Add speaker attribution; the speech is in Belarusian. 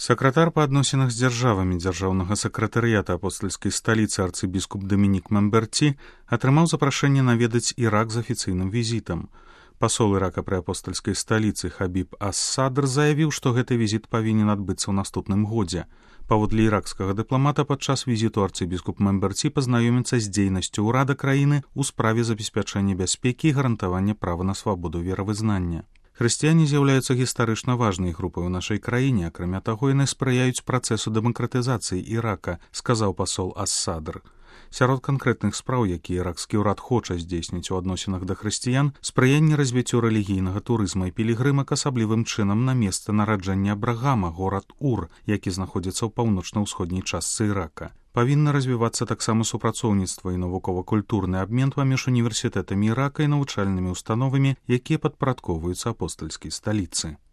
Speaker 1: Сакратар па адносінах з дзяржавамі дзяржаўнага сакратарыята апостальскай сталіцы арцыбіскуп Дамінік Мемберці атрымаў запрашэнне наведаць Ірак з афіцыйным візітам. Пасол Ірака пры апостальскай сталіцы Хабіб ас-Садр заявіў, што гэты візіт павінен адбыцца ў наступным годзе. Паводле іракскага дыпламата падчас візіту арцыбіскуп Мемберці пазнаёміцца з дзейнасцю ўрада краіны ў справе забеспячэння бяспекі і гарантавання права на свабоду веравызнання. Хрысціяне з'яўляюцца гістарычна важнай групай у нашай краіне, акрамя таго, яны спрыяюць працэсу дэмакратызацыі Ірака, сказаў пасол ас-Садр. Сярод канкрэтных спраў, якія іракскі ўрад хоча здзейсніць у адносінах да хрысціян, спрыянне развіццю рэлігійнага турызма і пілігрымак асаблівым чынам на месца нараджэння Абрагама, горад Ур, які знаходзіцца ў паўночна-ўсходняй частцы Ірака. Павінна развівацца таксама супрацоўніцтва і навукова-культурны абмен паміж універсітэтамі Ірака і навучальнымі ўстановамі, якія падпарадкоўваюцца апостальскай сталіцы.